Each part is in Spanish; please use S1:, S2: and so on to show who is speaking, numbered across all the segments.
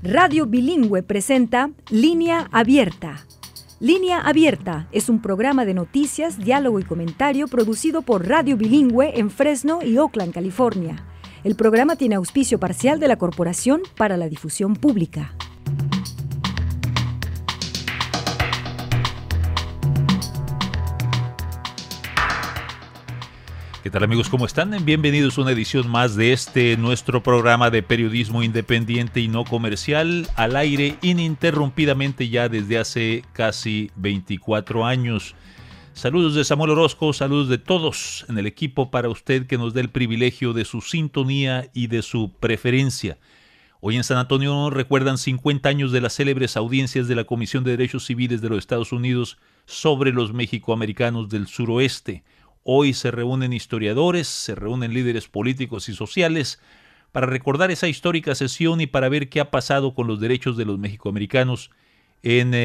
S1: Radio Bilingüe presenta Línea Abierta. Línea Abierta es un programa de noticias, diálogo y comentario producido por Radio Bilingüe en Fresno y Oakland, California. El programa tiene auspicio parcial de la Corporación para la Difusión Pública.
S2: ¿Qué tal, amigos? ¿Cómo están? Bienvenidos a una edición más de nuestro programa de periodismo independiente y no comercial, al aire ininterrumpidamente ya desde hace casi 24 años. Saludos de Samuel Orozco, saludos de todos en el equipo para usted que nos dé el privilegio de su sintonía y de su preferencia. Hoy en San Antonio recuerdan 50 años de las célebres audiencias de la Comisión de Derechos Civiles de los Estados Unidos sobre los mexicoamericanos del suroeste. Hoy se reúnen historiadores, se reúnen líderes políticos y sociales para recordar esa histórica sesión y para ver qué ha pasado con los derechos de los mexicoamericanos en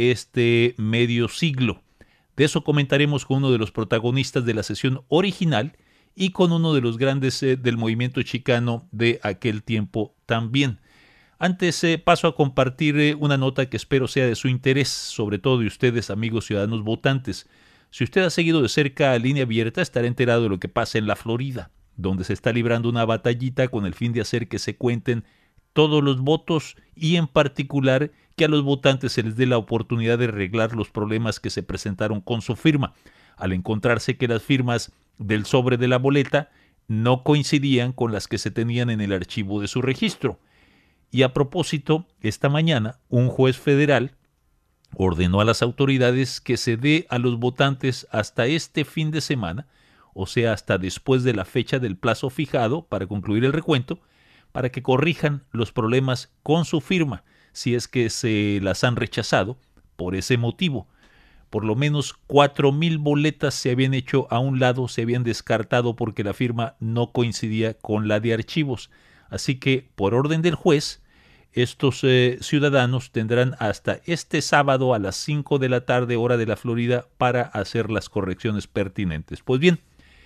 S2: este medio siglo. De eso comentaremos con uno de los protagonistas de la sesión original y con uno de los grandes del movimiento chicano de aquel tiempo también. Antes paso a compartir una nota que espero sea de su interés, sobre todo de ustedes, amigos ciudadanos votantes. Si usted ha seguido de cerca a Línea Abierta, estará enterado de lo que pasa en la Florida, donde se está librando una batallita con el fin de hacer que se cuenten todos los votos y en particular que a los votantes se les dé la oportunidad de arreglar los problemas que se presentaron con su firma, al encontrarse que las firmas del sobre de la boleta no coincidían con las que se tenían en el archivo de su registro. Y a propósito, esta mañana un juez federal ordenó a las autoridades que se dé a los votantes hasta este fin de semana, o sea, hasta después de la fecha del plazo fijado para concluir el recuento, para que corrijan los problemas con su firma, si es que se las han rechazado por ese motivo. Por lo menos 4,000 boletas se habían hecho a un lado, se habían descartado porque la firma no coincidía con la de archivos. Así que, por orden del juez, estos ciudadanos tendrán hasta este sábado a las 5 de la tarde, hora de la Florida, para hacer las correcciones pertinentes. Pues bien,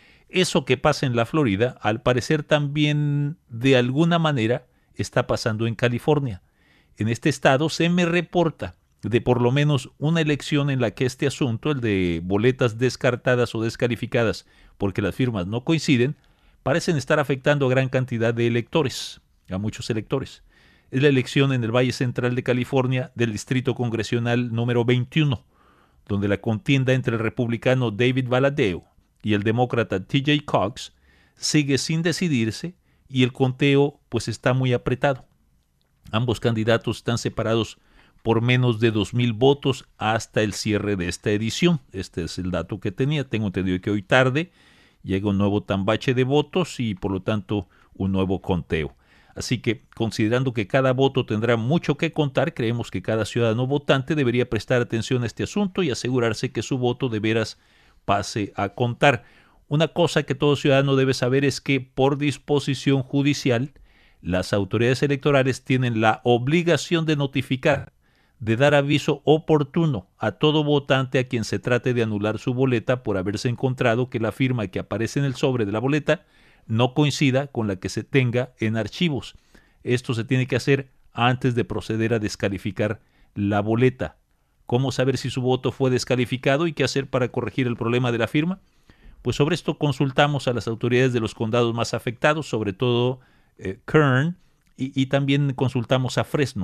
S2: eso que pasa en la Florida, al parecer también de alguna manera está pasando en California. En este estado se me reporta de por lo menos una elección en la que este asunto, el de boletas descartadas o descalificadas porque las firmas no coinciden, parecen estar afectando a gran cantidad de electores, a muchos electores. Es la elección en el Valle Central de California del Distrito Congresional número 21, donde la contienda entre el republicano David Valadao y el demócrata TJ Cox sigue sin decidirse y el conteo pues está muy apretado. Ambos candidatos están separados por menos de 2,000 votos hasta el cierre de esta edición. Este es el dato que tenía. Tengo entendido que hoy tarde llega un nuevo tambache de votos y por lo tanto un nuevo conteo. Así que, considerando que cada voto tendrá mucho que contar, creemos que cada ciudadano votante debería prestar atención a este asunto y asegurarse que su voto de veras pase a contar. Una cosa que todo ciudadano debe saber es que, por disposición judicial, las autoridades electorales tienen la obligación de notificar, de dar aviso oportuno a todo votante a quien se trate de anular su boleta por haberse encontrado que la firma que aparece en el sobre de la boleta no coincida con la que se tenga en archivos. Esto se tiene que hacer antes de proceder a descalificar la boleta. ¿Cómo saber si su voto fue descalificado y qué hacer para corregir el problema de la firma? Pues sobre esto consultamos a las autoridades de los condados más afectados, sobre todo Kern, y también consultamos a Fresno.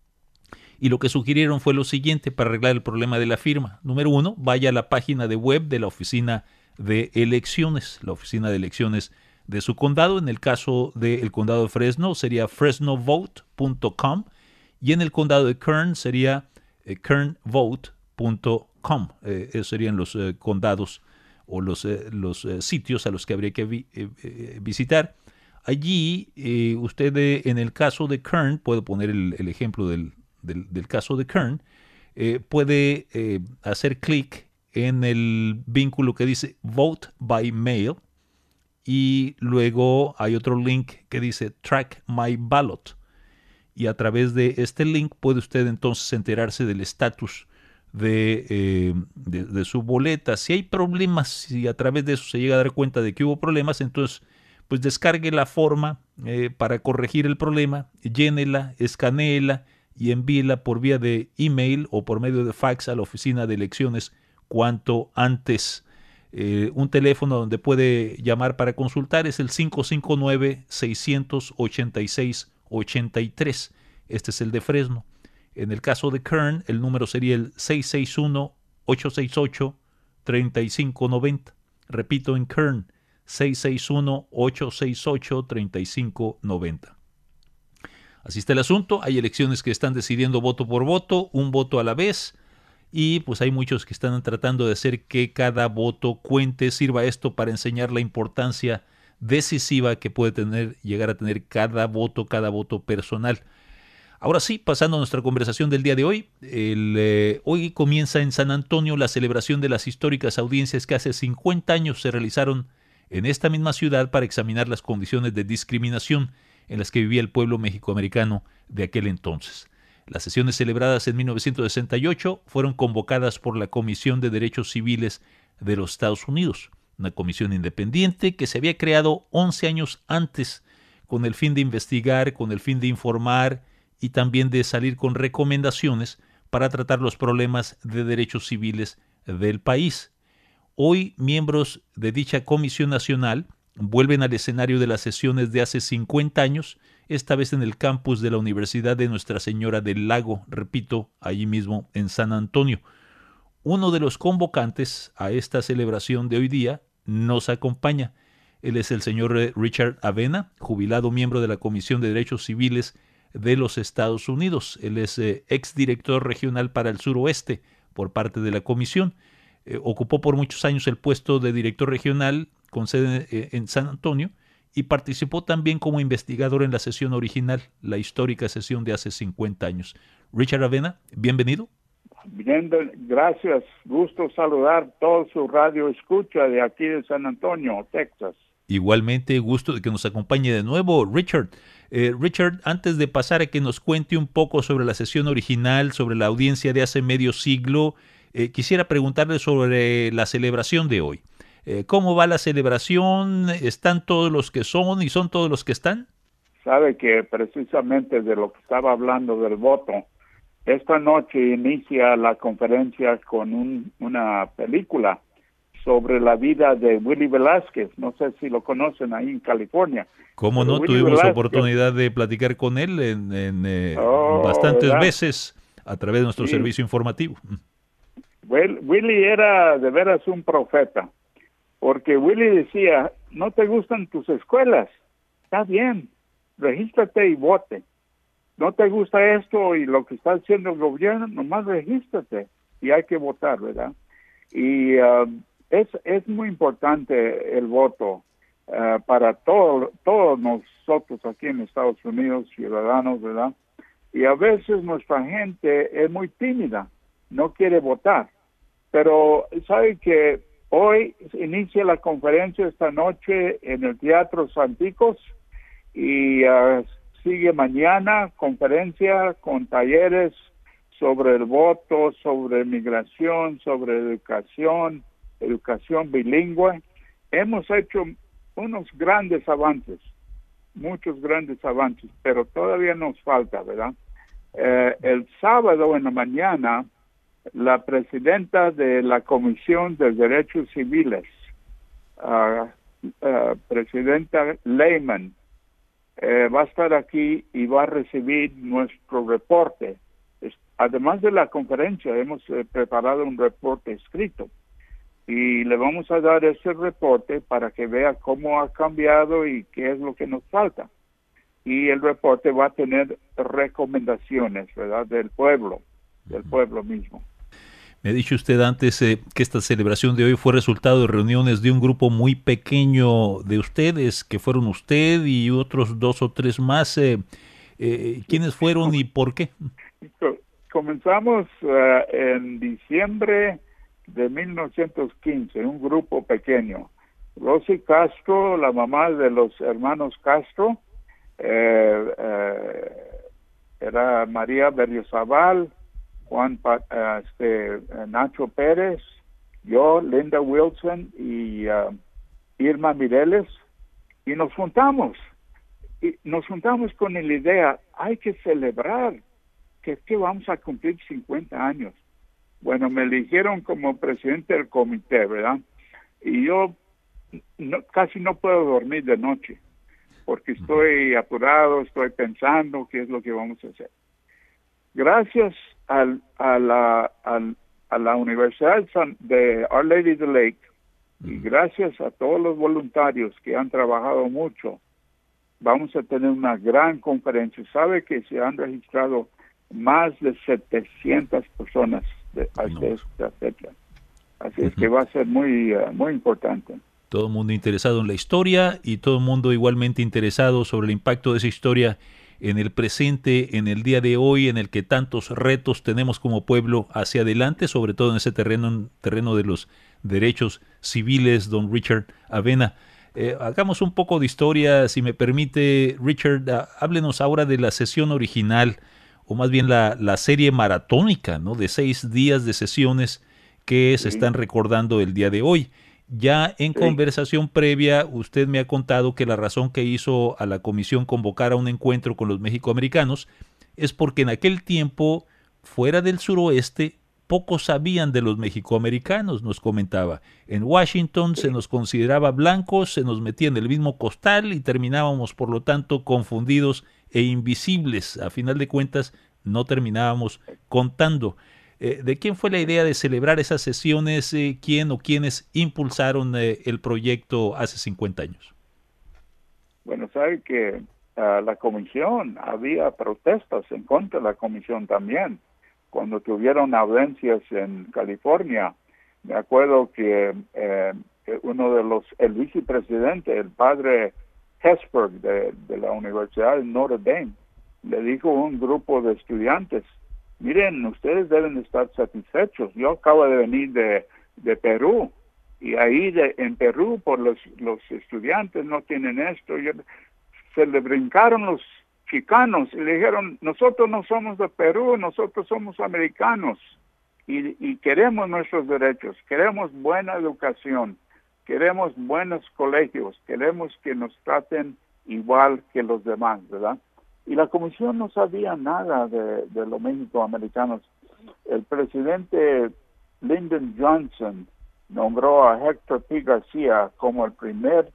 S2: Y lo que sugirieron fue lo siguiente para arreglar el problema de la firma. Número 1, vaya a la página de web de la oficina de elecciones, de su condado. En el caso del condado de Fresno sería fresnovote.com y en el condado de Kern sería kernvote.com. Esos serían los condados o los sitios a los que habría que visitar. Allí usted en el caso de Kern, puedo poner el ejemplo del caso de Kern, puede hacer clic en el vínculo que dice Vote by Mail y luego hay otro link que dice Track My Ballot y a través de este link puede usted entonces enterarse del estatus de su boleta. Si hay problemas, si a través de eso se llega a dar cuenta de que hubo problemas, entonces pues descargue la forma para corregir el problema, llénela, escanéela y envíela por vía de email o por medio de fax a la oficina de elecciones cuanto antes. Un teléfono donde puede llamar para consultar es el 559-686-83. Este es el de Fresno. En el caso de Kern, el número sería el 661-868-3590. Repito, en Kern, 661-868-3590. Así está el asunto. Hay elecciones que están decidiendo voto por voto, un voto a la vez, y pues hay muchos que están tratando de hacer que cada voto cuente. Sirva esto para enseñar la importancia decisiva que puede llegar a tener cada voto personal. Ahora sí, pasando a nuestra conversación del día de hoy, hoy comienza en San Antonio la celebración de las históricas audiencias que hace 50 años se realizaron en esta misma ciudad para examinar las condiciones de discriminación en las que vivía el pueblo mexicoamericano de aquel entonces. Las sesiones celebradas en 1968 fueron convocadas por la Comisión de Derechos Civiles de los Estados Unidos, una comisión independiente que se había creado 11 años antes con el fin de investigar, con el fin de informar y también de salir con recomendaciones para tratar los problemas de derechos civiles del país. Hoy, miembros de dicha Comisión Nacional vuelven al escenario de las sesiones de hace 50 años, esta vez en el campus de la Universidad de Nuestra Señora del Lago, repito, allí mismo en San Antonio. Uno de los convocantes a esta celebración de hoy día nos acompaña. Él es el señor Richard Avena, jubilado miembro de la Comisión de Derechos Civiles de los Estados Unidos. Él es exdirector regional para el suroeste por parte de la comisión. Ocupó por muchos años el puesto de director regional con sede en San Antonio y participó también como investigador en la sesión original, la histórica sesión de hace 50 años. Richard Avena, bienvenido.
S3: Bien, gracias. Gusto saludar todo su radio escucha de aquí de San Antonio, Texas.
S2: Igualmente, gusto de que nos acompañe de nuevo, Richard. Richard, antes de pasar a que nos cuente un poco sobre la sesión original, sobre la audiencia de hace medio siglo, quisiera preguntarle sobre la celebración de hoy. ¿Cómo va la celebración? ¿Están todos los que son y son todos los que están?
S3: Sabe que precisamente de lo que estaba hablando del voto, esta noche inicia la conferencia con una película sobre la vida de Willie Velázquez. No sé si lo conocen ahí en California.
S2: ¿Cómo no? Tuvimos oportunidad de platicar con él bastantes veces a través de nuestro servicio informativo.
S3: Willie era de veras un profeta, porque Willie decía, no te gustan tus escuelas, está bien, regístrate y vote. No te gusta esto y lo que está haciendo el gobierno, nomás regístrate y hay que votar, ¿verdad? Y es muy importante el voto para todos nosotros aquí en Estados Unidos, ciudadanos, ¿verdad? Y a veces nuestra gente es muy tímida, no quiere votar. Pero sabe que hoy inicia la conferencia esta noche en el Teatro Santicos y sigue mañana conferencia con talleres sobre el voto, sobre migración, sobre educación bilingüe. Hemos hecho unos grandes avances, muchos grandes avances, pero todavía nos falta, ¿verdad? El sábado en la mañana, la presidenta de la Comisión de Derechos Civiles, presidenta Lehman, va a estar aquí y va a recibir nuestro reporte. Además de la conferencia, hemos preparado un reporte escrito y le vamos a dar ese reporte para que vea cómo ha cambiado y qué es lo que nos falta. Y el reporte va a tener recomendaciones, ¿verdad?, del pueblo mismo.
S2: Me ha dicho usted antes que esta celebración de hoy fue resultado de reuniones de un grupo muy pequeño de ustedes, que fueron usted y otros 2 o 3 más. ¿Quiénes fueron y por qué?
S3: Comenzamos en diciembre de 1915, un grupo pequeño. Rosy Castro, la mamá de los hermanos Castro, era María Berriozabal, Nacho Pérez, yo, Linda Wilson y Irma Mireles, y nos juntamos con la idea, hay que celebrar que vamos a cumplir 50 años. Bueno, me eligieron como presidente del comité, ¿verdad? Y yo casi no puedo dormir de noche, porque estoy apurado, estoy pensando qué es lo que vamos a hacer. Gracias a la Universidad de Our Lady of the Lake y gracias a todos los voluntarios que han trabajado mucho, vamos a tener una gran conferencia. Sabe que se han registrado más de 700 personas hasta esta fecha. Así es que va a ser muy importante.
S2: Todo el mundo interesado en la historia y todo el mundo igualmente interesado sobre el impacto de esa historia en el presente, en el día de hoy, en el que tantos retos tenemos como pueblo hacia adelante, sobre todo en ese terreno de los derechos civiles. Don Richard Avena, hagamos un poco de historia, si me permite, Richard. Háblenos ahora de la sesión original, o más bien la serie maratónica, ¿no?, de 6 días de sesiones que se están recordando el día de hoy. Ya en conversación previa, usted me ha contado que la razón que hizo a la comisión convocar a un encuentro con los mexicoamericanos es porque en aquel tiempo, fuera del suroeste, pocos sabían de los mexicoamericanos, nos comentaba. En Washington se nos consideraba blancos, se nos metía en el mismo costal y terminábamos, por lo tanto, confundidos e invisibles. A final de cuentas, no terminábamos contando. ¿De quién fue la idea de celebrar esas sesiones? ¿Quién o quiénes impulsaron el proyecto hace 50 años?
S3: Bueno, sabe que la comisión, había protestas en contra de la comisión también. Cuando tuvieron audiencias en California, me acuerdo que el vicepresidente, el padre Hesburgh de la Universidad de Notre Dame, le dijo a un grupo de estudiantes: miren, ustedes deben estar satisfechos. Yo acabo de venir de Perú, y ahí en Perú, por los estudiantes no tienen esto. Se le brincaron los chicanos y le dijeron: nosotros no somos de Perú, nosotros somos americanos y queremos nuestros derechos, queremos buena educación, queremos buenos colegios, queremos que nos traten igual que los demás, ¿verdad? Y la comisión no sabía nada de los mexicoamericanos. El presidente Lyndon Johnson nombró a Héctor P. García como el primer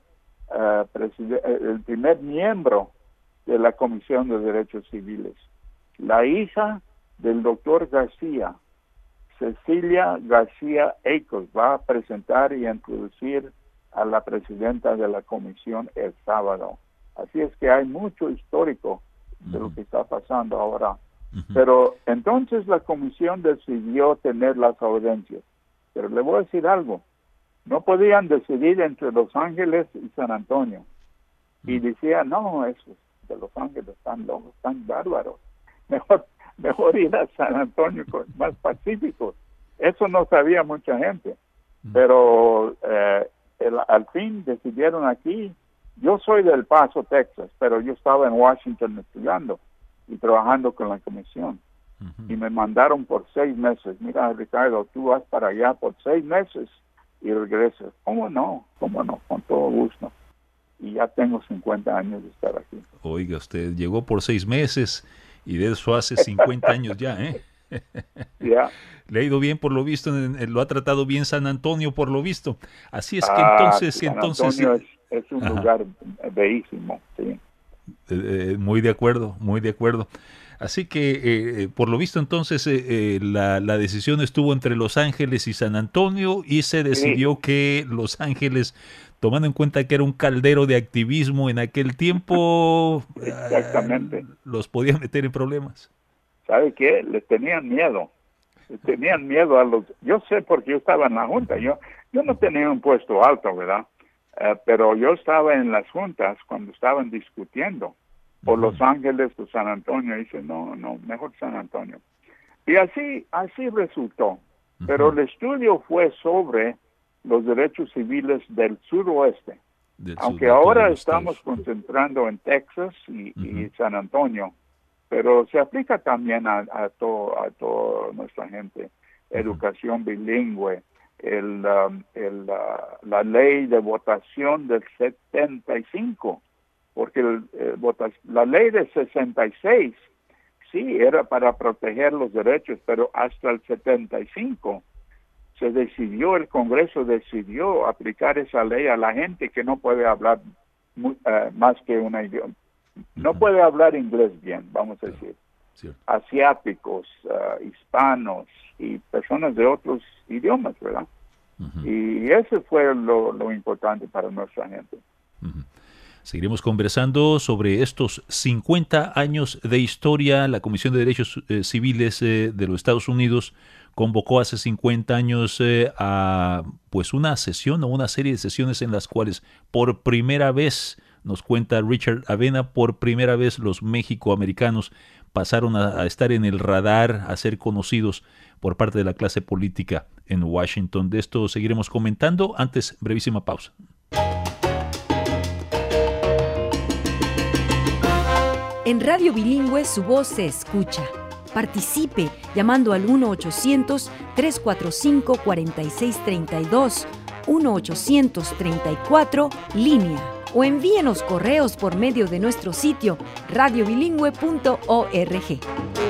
S3: miembro de la Comisión de Derechos Civiles. La hija del doctor García, Cecilia García Akers, va a presentar y introducir a la presidenta de la comisión el sábado. Así es que hay mucho histórico de lo que está pasando ahora. Pero entonces la comisión decidió tener las audiencias. Pero le voy a decir algo: no podían decidir entre Los Ángeles y San Antonio. Y decían: no, esos de Los Ángeles están locos, están bárbaros. Mejor ir a San Antonio, más pacíficos. Eso no sabía mucha gente. Pero al fin decidieron aquí. Yo soy de El Paso, Texas, pero yo estaba en Washington estudiando y trabajando con la comisión. Y me mandaron por 6 meses. Mira, Ricardo, tú vas para allá por 6 meses y regresas. ¿Cómo no? Con todo gusto. Y ya tengo 50 años de estar aquí.
S2: Oiga, usted llegó por 6 meses y de eso hace 50 años ya, ¿eh?
S3: Yeah.
S2: Le ha ido bien por lo visto, lo ha tratado bien San Antonio por lo visto. Así es que entonces...
S3: San Antonio es un lugar bellísimo, sí.
S2: Muy de acuerdo, muy de acuerdo. Así que, por lo visto, entonces, la decisión estuvo entre Los Ángeles y San Antonio, y se decidió que Los Ángeles, tomando en cuenta que era un caldero de activismo en aquel tiempo,
S3: exactamente,
S2: los podía meter en problemas.
S3: ¿Sabe qué? Les tenían miedo. A los... Yo sé, porque yo estaba en la junta. Yo no tenía un puesto alto, ¿verdad? Pero yo estaba en las juntas cuando estaban discutiendo por Los Ángeles o San Antonio. Y dice, no, mejor San Antonio. Y así resultó. Pero el estudio fue sobre los derechos civiles del suroeste. Aunque ahora estamos concentrando en Texas y San Antonio, pero se aplica también a toda nuestra gente. Educación bilingüe, la ley de votación del 75, porque la ley de 66 sí era para proteger los derechos, pero hasta el 75 el Congreso decidió aplicar esa ley a la gente que no puede hablar más que una idioma. No puede hablar inglés bien, vamos a decir.
S2: Cierto.
S3: Asiáticos, hispanos y personas de otros idiomas, ¿verdad? Y eso fue lo importante para nuestra gente.
S2: Seguiremos conversando sobre estos 50 años de historia. La Comisión de Derechos Civiles de los Estados Unidos convocó hace 50 años a pues una sesión o una serie de sesiones en las cuales por primera vez, nos cuenta Richard Avena, por primera vez los mexicoamericanos pasaron a estar en el radar, a ser conocidos por parte de la clase política en Washington. De esto seguiremos comentando. Antes, brevísima pausa.
S1: En Radio Bilingüe su voz se escucha. Participe llamando al 1-800-345-4632, 1-800-34-LÍNEA, o envíenos correos por medio de nuestro sitio radiobilingüe.org.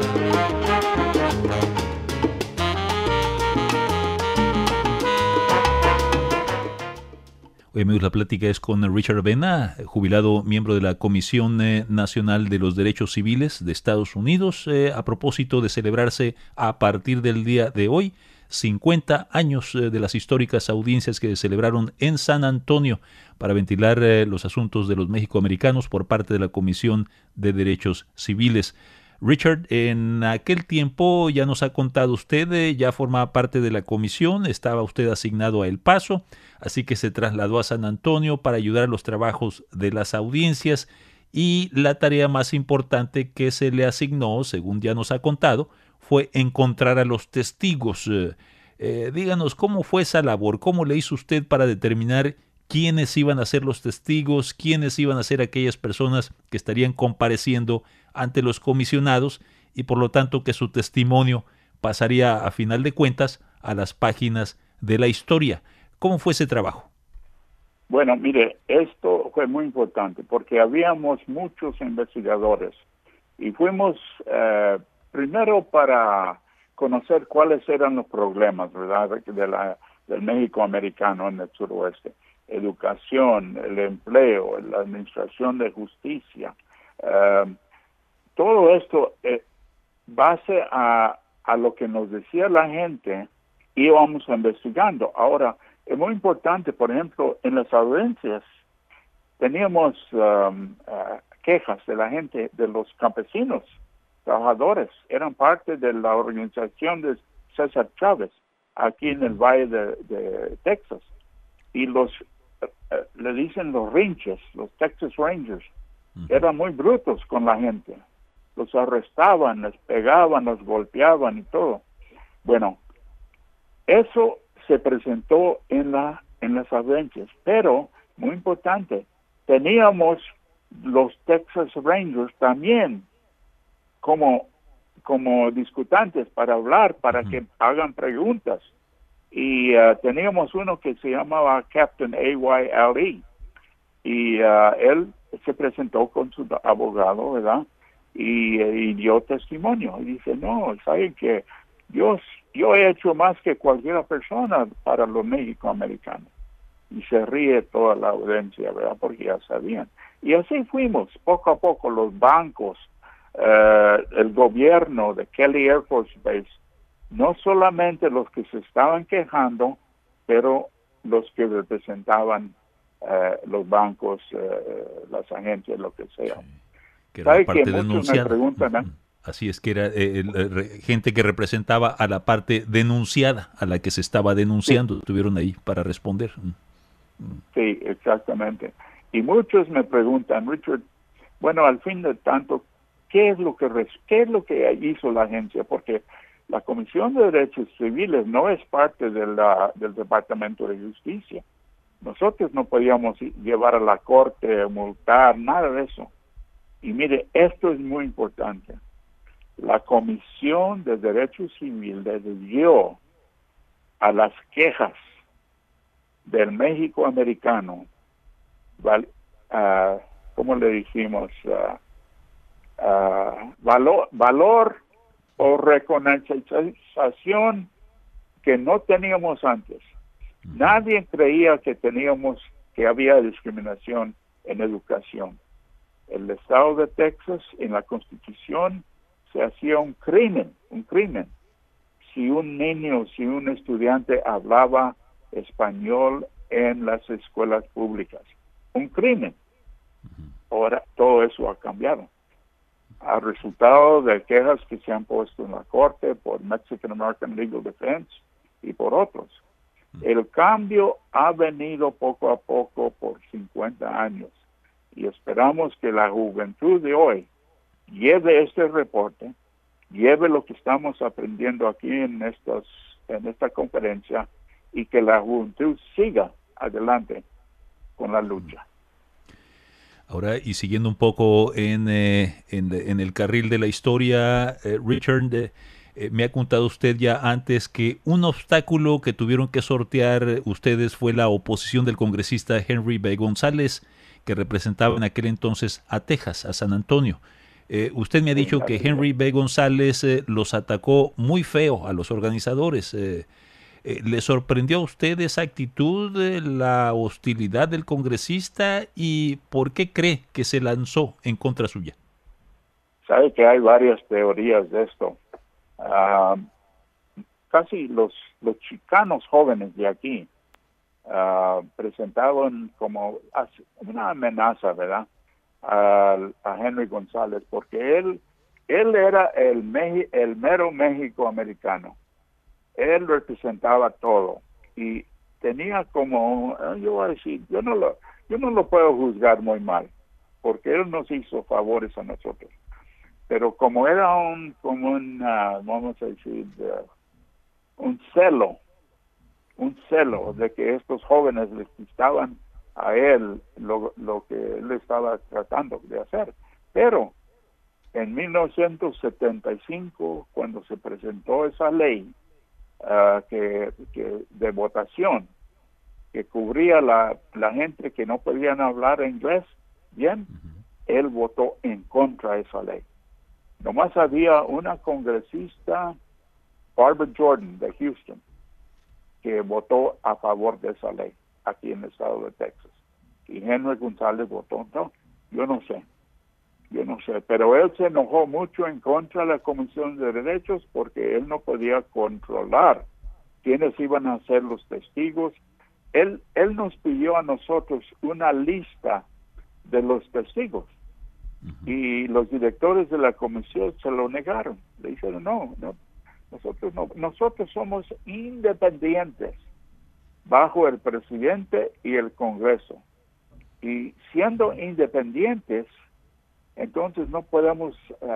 S2: Hoy amigos, la plática es con Richard Avena, jubilado miembro de la Comisión Nacional de los Derechos Civiles de Estados Unidos, a propósito de celebrarse a partir del día de hoy 50 años de las históricas audiencias que se celebraron en San Antonio para ventilar los asuntos de los mexicoamericanos por parte de la Comisión de Derechos Civiles. Richard, en aquel tiempo ya nos ha contado usted, ya formaba parte de la comisión, estaba usted asignado a El Paso, así que se trasladó a San Antonio para ayudar a los trabajos de las audiencias, y la tarea más importante que se le asignó, según ya nos ha contado, fue encontrar a los testigos. Díganos, ¿cómo fue esa labor? ¿Cómo le hizo usted para determinar quiénes iban a ser los testigos, quiénes iban a ser aquellas personas que estarían compareciendo ante los comisionados y por lo tanto que su testimonio pasaría a final de cuentas a las páginas de la historia? ¿Cómo fue ese trabajo?
S3: Bueno, mire, esto fue muy importante porque habíamos muchos investigadores y fuimos primero para conocer cuáles eran los problemas, ¿verdad?, del México americano en el suroeste. Educación, el empleo, la administración de justicia, todo esto base a lo que nos decía la gente, íbamos investigando. Ahora, es muy importante, por ejemplo, en las audiencias teníamos quejas de la gente, de los campesinos, trabajadores, eran parte de la organización de César Chávez, aquí en el Valle de Texas, y le dicen los Rangers, los Texas Rangers, eran muy brutos con la gente, los arrestaban, les pegaban, los golpeaban y todo. Bueno, eso se presentó en las audiencias, pero, muy importante, teníamos los Texas Rangers también como discutantes para hablar, para que hagan preguntas. Y teníamos uno que se llamaba Captain A.Y. Ali, y él se presentó con su abogado, ¿verdad?, y dio testimonio. Y dice, no, saben que yo he hecho más que cualquier persona para los mexicoamericanos. Y se ríe toda la audiencia, ¿verdad?, porque ya sabían. Y así fuimos, poco a poco, los bancos, el gobierno de Kelly Air Force Base, no solamente los que se estaban quejando, pero los que representaban los bancos, las agencias, lo que sea.
S2: Sí, que era la parte
S3: que
S2: denunciada.
S3: Me preguntan,
S2: Así es, que era gente que representaba a la parte denunciada, a la que se estaba denunciando, sí. Estuvieron ahí para responder.
S3: Sí, exactamente. Y muchos me preguntan, Richard, bueno, al fin de tanto, ¿qué es lo que hizo la agencia? Porque la Comisión de Derechos Civiles no es parte del Departamento de Justicia. Nosotros no podíamos llevar a la corte, multar, nada de eso. Y mire, esto es muy importante. La Comisión de Derechos Civiles dio a las quejas del México americano, ¿cómo le dijimos? Valor o reconocimiento que no teníamos antes. Nadie creía que había discriminación en educación. El estado de Texas, en la Constitución, se hacía un crimen. Si un estudiante hablaba español en las escuelas públicas. Un crimen. Ahora todo eso ha cambiado. A resultado de quejas que se han puesto en la corte por Mexican American Legal Defense y por otros. El cambio ha venido poco a poco por 50 años y esperamos que la juventud de hoy lleve este reporte, lleve lo que estamos aprendiendo aquí en esta conferencia y que la juventud siga adelante con la lucha.
S2: Ahora, y siguiendo un poco en el carril de la historia, Richard, me ha contado usted ya antes que un obstáculo que tuvieron que sortear ustedes fue la oposición del congresista Henry B. González, que representaba en aquel entonces a Texas, a San Antonio. Usted me ha dicho que Henry B. González los atacó muy feo a los organizadores. ¿Le sorprendió a usted esa actitud, la hostilidad del congresista, y por qué cree que se lanzó en contra suya?
S3: Sabe que hay varias teorías de esto. Casi los chicanos jóvenes de aquí presentaban como una amenaza, ¿verdad?, a Henry González, porque él era el mero México americano. Él representaba todo y tenía como, yo voy a decir, yo no lo puedo juzgar muy mal, porque él nos hizo favores a nosotros. Pero como era vamos a decir, un celo de que estos jóvenes les quitaban a él lo que él estaba tratando de hacer. Pero en 1975, cuando se presentó esa ley que de votación que cubría la gente que no podían hablar inglés bien, él votó en contra de esa ley. Nomás había una congresista, Barbara Jordan, de Houston, que votó a favor de esa ley aquí en el estado de Texas. Y Henry González votó no. Yo no sé, pero él se enojó mucho en contra de la Comisión de Derechos porque él no podía controlar quiénes iban a ser los testigos. Él nos pidió a nosotros una lista de los testigos y los directores de la comisión se lo negaron. Le dijeron, no, nosotros somos independientes bajo el presidente y el Congreso. Y siendo independientes, entonces no podemos,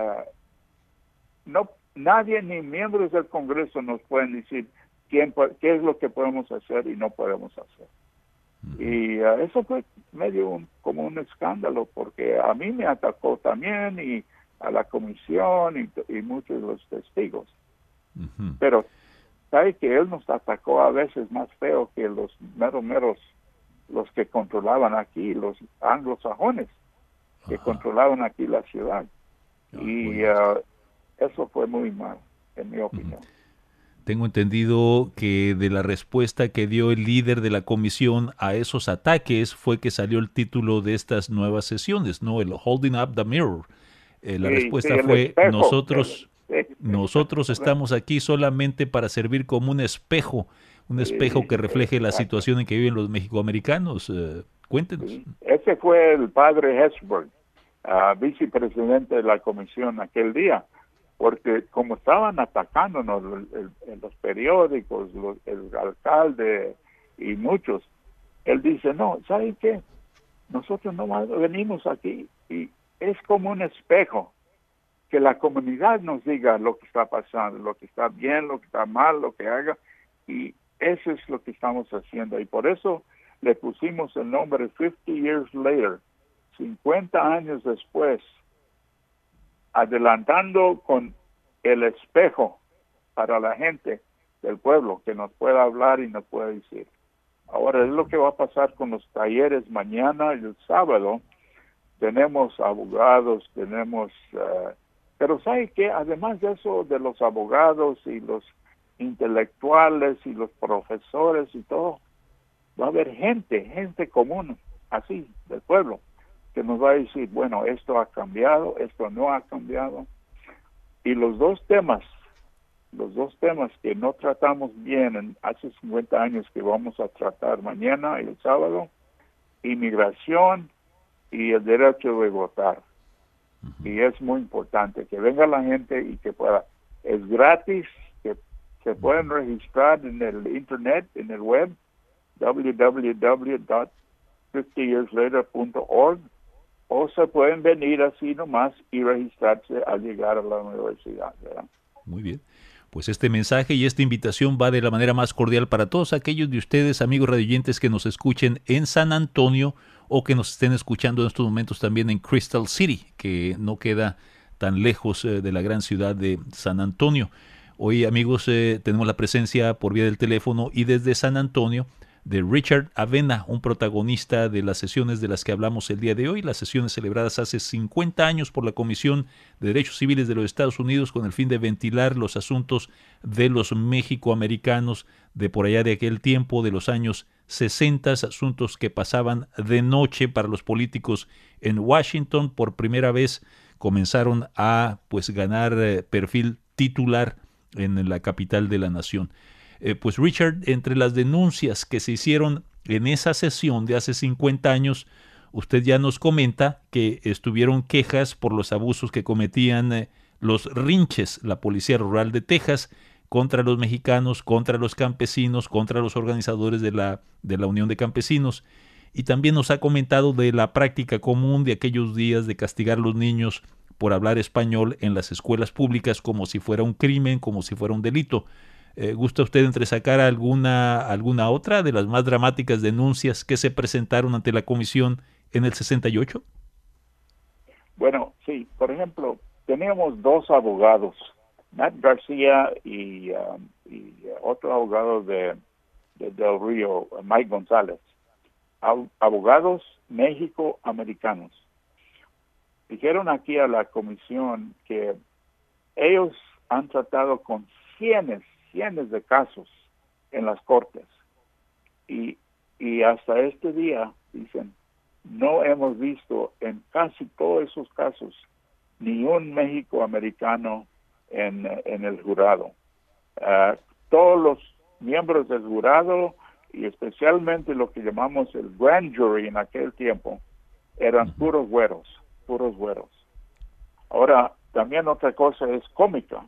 S3: nadie ni miembros del Congreso nos pueden decir qué es lo que podemos hacer y no podemos hacer. Y eso fue medio como un escándalo, porque a mí me atacó también y a la comisión y muchos de los testigos. Pero sabe que él nos atacó a veces más feo que los meros los que controlaban aquí, los anglosajones que controlaban aquí la ciudad. Y eso fue muy mal, en mi opinión.
S2: Tengo entendido que de la respuesta que dio el líder de la comisión a esos ataques fue que salió el título de estas nuevas sesiones, ¿no? El Holding Up the Mirror. La respuesta fue, espejo, nosotros estamos aquí solamente para servir como un espejo que refleje la situación en que viven los mexicoamericanos. Cuéntenos.
S3: Ese fue el padre Hesburgh, vicepresidente de la comisión aquel día, porque como estaban atacándonos en los periódicos, el alcalde y muchos, él dice, no, ¿saben qué? Nosotros no venimos aquí y es como un espejo, que la comunidad nos diga lo que está pasando, lo que está bien, lo que está mal, lo que haga, y eso es lo que estamos haciendo. Y por eso le pusimos el nombre 50 Years Later, 50 años después, adelantando con el espejo para la gente del pueblo que nos pueda hablar y nos pueda decir. Ahora, es lo que va a pasar con los talleres mañana y el sábado. Tenemos abogados, pero ¿sabe qué? Además de eso, de los abogados y los intelectuales y los profesores y todo, va a haber gente común, así, del pueblo, que nos va a decir, bueno, esto ha cambiado, esto no ha cambiado. Y los dos temas que no tratamos bien hace 50 años que vamos a tratar mañana y el sábado, inmigración y el derecho de votar. Y es muy importante que venga la gente y que pueda. Es gratis, que se pueden registrar en el internet, en el web, www.50yearslater.org, o se pueden venir así nomás y registrarse al llegar a la universidad, ¿verdad?
S2: Muy bien. Pues este mensaje y esta invitación va de la manera más cordial para todos aquellos de ustedes, amigos radioyentes, que nos escuchen en San Antonio o que nos estén escuchando en estos momentos también en Crystal City, que no queda tan lejos de la gran ciudad de San Antonio. Hoy, amigos, tenemos la presencia por vía del teléfono y desde San Antonio de Richard Avena, un protagonista de las sesiones de las que hablamos el día de hoy, las sesiones celebradas hace 50 años por la Comisión de Derechos Civiles de los Estados Unidos con el fin de ventilar los asuntos de los mexicoamericanos de por allá de aquel tiempo, de los años 60, asuntos que pasaban de noche para los políticos en Washington. Por primera vez comenzaron a ganar perfil titular en la capital de la nación. Pues Richard, entre las denuncias que se hicieron en esa sesión de hace 50 años, usted ya nos comenta que estuvieron quejas por los abusos que cometían los rinches, la Policía Rural de Texas, contra los mexicanos, contra los campesinos, contra los organizadores de la Unión de Campesinos. Y también nos ha comentado de la práctica común de aquellos días de castigar a los niños por hablar español en las escuelas públicas como si fuera un crimen, como si fuera un delito. ¿Gusta usted entresacar alguna otra de las más dramáticas denuncias que se presentaron ante la comisión en el 68?
S3: Bueno, sí, por ejemplo, teníamos dos abogados, Matt García y otro abogado de Del Río, Mike González, abogados México-americanos. Dijeron aquí a la comisión que ellos han tratado con cientos de casos en las cortes y hasta este día, dicen, no hemos visto en casi todos esos casos ni un mexicoamericano en el jurado. Todos los miembros del jurado y especialmente lo que llamamos el grand jury en aquel tiempo eran puros güeros. Ahora, también otra cosa es cómico.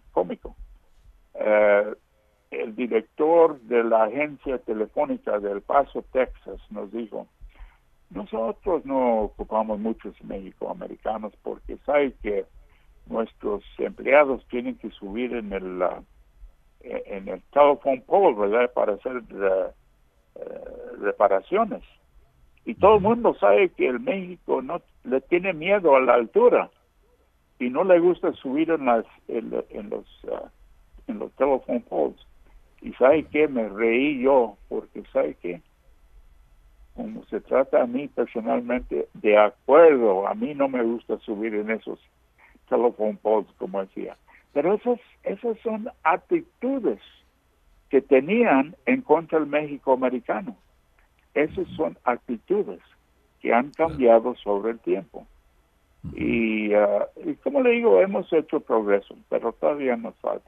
S3: El director de la agencia telefónica de El Paso, Texas, nos dijo, nosotros no ocupamos muchos mexicoamericanos porque sabe que nuestros empleados tienen que subir en el telephone pole, ¿verdad?, para hacer reparaciones. Y todo el mundo sabe que el México no le tiene miedo a la altura y no le gusta subir en los telephone poles. Y ¿sabe qué? Me reí yo, porque ¿sabe qué? Como se trata a mí personalmente, de acuerdo, a mí no me gusta subir en esos telephone poles, como decía. Pero esas son actitudes que tenían en contra del México-americano. Esas son actitudes que han cambiado sobre el tiempo. Y como le digo, hemos hecho progreso, pero todavía nos falta.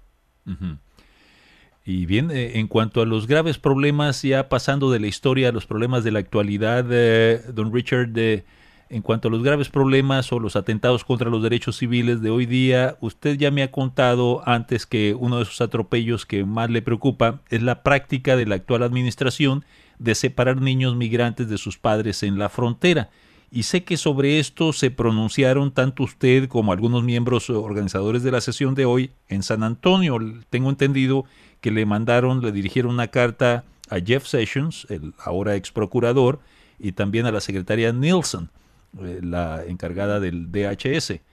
S2: Y bien, en cuanto a los graves problemas, ya pasando de la historia a los problemas de la actualidad, don Richard, en cuanto a los graves problemas o los atentados contra los derechos civiles de hoy día, usted ya me ha contado antes que uno de esos atropellos que más le preocupa es la práctica de la actual administración de separar niños migrantes de sus padres en la frontera. Y sé que sobre esto se pronunciaron tanto usted como algunos miembros organizadores de la sesión de hoy en San Antonio. Tengo entendido que le dirigieron una carta a Jeff Sessions, el ahora ex procurador, y también a la secretaria Nielsen, la encargada del DHS.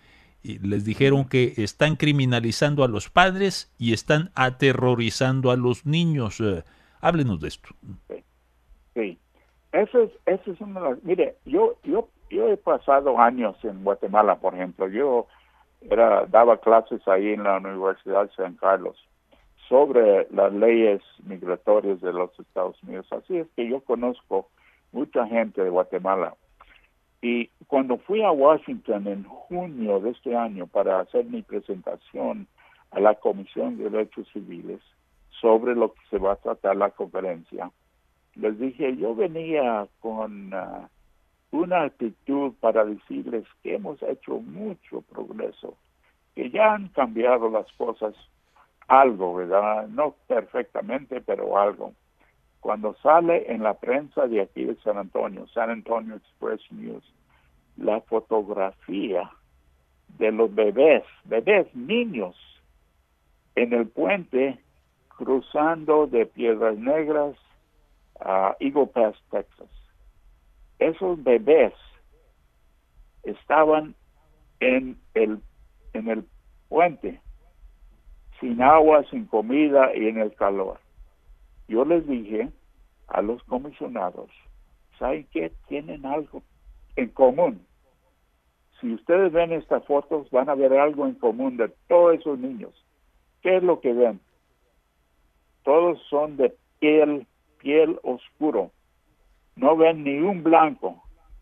S2: y les dijeron que están criminalizando a los padres y están aterrorizando a los niños. Háblenos de esto.
S3: Sí. Eso es una de las... Mire, yo he pasado años en Guatemala, por ejemplo. Yo daba clases ahí en la Universidad de San Carlos sobre las leyes migratorias de los Estados Unidos. Así es que yo conozco mucha gente de Guatemala. Y cuando fui a Washington en junio de este año para hacer mi presentación a la Comisión de Derechos Civiles sobre lo que se va a tratar la conferencia, les dije, yo venía con una actitud para decirles que hemos hecho mucho progreso, que ya han cambiado las cosas algo, ¿verdad? No perfectamente, pero algo. Cuando sale en la prensa de aquí de San Antonio Express News, la fotografía de los bebés, niños, en el puente cruzando de Piedras Negras a Eagle Pass, Texas. Esos bebés estaban en el puente, sin agua, sin comida y en el calor. Yo les dije a los comisionados, ¿saben qué? Tienen algo en común. Si ustedes ven estas fotos, van a ver algo en común de todos esos niños. ¿Qué es lo que ven? Todos son de piel oscuro. No ven ni un blanco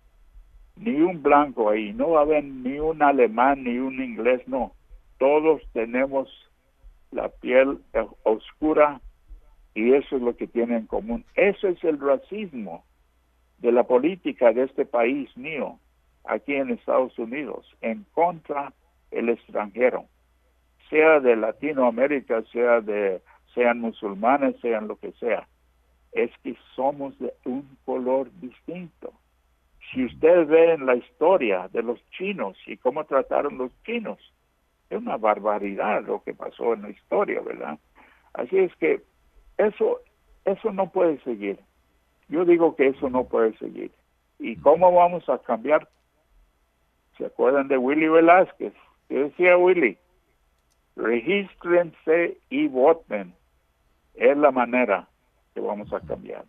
S3: ahí. No va a haber ni un alemán, ni un inglés, no. Todos tenemos la piel oscura y eso es lo que tienen en común. Eso es el racismo de la política de este país mío, aquí en Estados Unidos, en contra el extranjero, sea de Latinoamérica, sean musulmanes, sean lo que sea. Es que somos de un color distinto. Si ustedes ven la historia de los chinos y cómo trataron los chinos, es una barbaridad lo que pasó en la historia, ¿verdad? Así es que eso no puede seguir. Yo digo que eso no puede seguir. ¿Y cómo vamos a cambiar? ¿Se acuerdan de Willy Velázquez? ¿Qué decía Willy? Regístrense y voten. Es la manera que vamos a cambiar.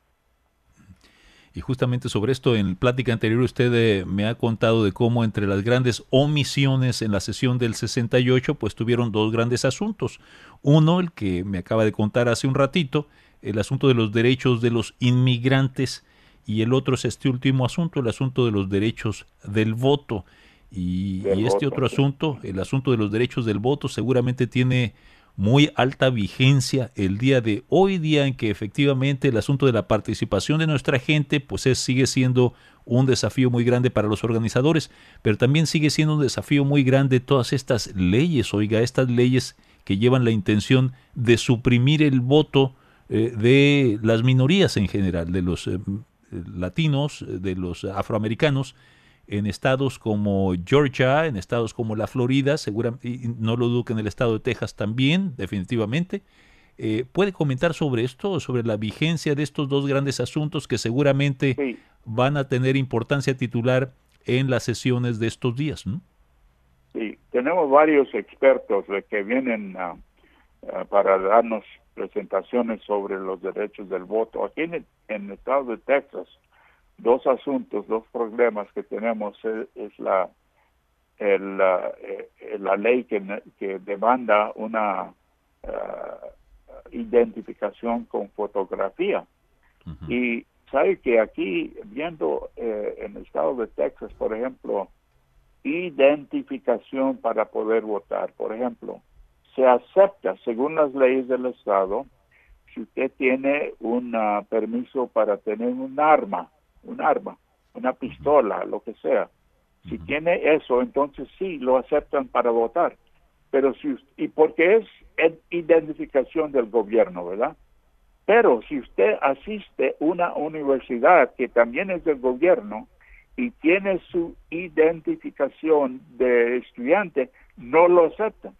S2: Y justamente sobre esto, en plática anterior usted me ha contado de cómo entre las grandes omisiones en la sesión del 68, pues tuvieron dos grandes asuntos. Uno, el que me acaba de contar hace un ratito, el asunto de los derechos de los inmigrantes, y el otro es este último asunto, el asunto de los derechos del voto. Y este otro asunto, el asunto de los derechos del voto, seguramente tiene muy alta vigencia el día de hoy, día en que efectivamente el asunto de la participación de nuestra gente pues sigue siendo un desafío muy grande para los organizadores, pero también sigue siendo un desafío muy grande todas estas leyes, estas leyes que llevan la intención de suprimir el voto de las minorías en general, de los latinos, de los afroamericanos, en estados como Georgia, en estados como la Florida, seguramente, y no lo dudo que en el estado de Texas también, definitivamente. ¿Puede comentar sobre esto, sobre la vigencia de estos dos grandes asuntos que seguramente van a tener importancia titular en las sesiones de estos días, ¿no?
S3: Sí, tenemos varios expertos que vienen para darnos presentaciones sobre los derechos del voto. Aquí en el estado de Texas, dos problemas que tenemos es la ley que demanda una identificación con fotografía. Uh-huh. Y sabe que aquí, viendo en el estado de Texas, por ejemplo, identificación para poder votar, por ejemplo, se acepta, según las leyes del estado, si usted tiene un permiso para tener un arma, una pistola, lo que sea. Si tiene eso, entonces sí, lo aceptan para votar. Pero y porque es identificación del gobierno, ¿verdad? Pero si usted asiste a una universidad que también es del gobierno y tiene su identificación de estudiante, no lo aceptan.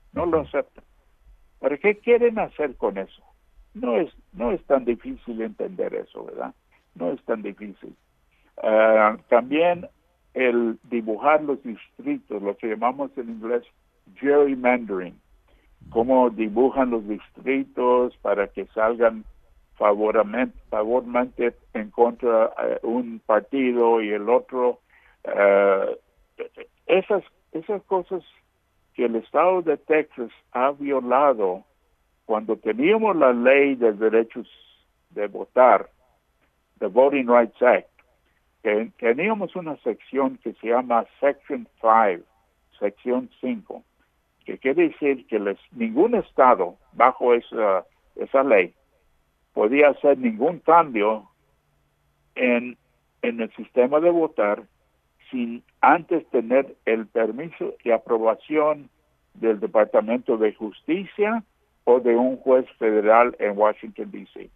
S3: ¿Para qué quieren hacer con eso? No es tan difícil entender eso, ¿verdad? No es tan difícil. También el dibujar los distritos, lo que llamamos en inglés gerrymandering, cómo dibujan los distritos para que salgan favorablemente en contra un partido y el otro. Esas cosas que el estado de Texas ha violado cuando teníamos la ley de derechos de votar, the Voting Rights Act, que teníamos una sección que se llama Section 5, sección 5, que quiere decir que ningún estado bajo esa ley podía hacer ningún cambio en el sistema de votar sin antes tener el permiso y aprobación del Departamento de Justicia o de un juez federal en Washington, D.C.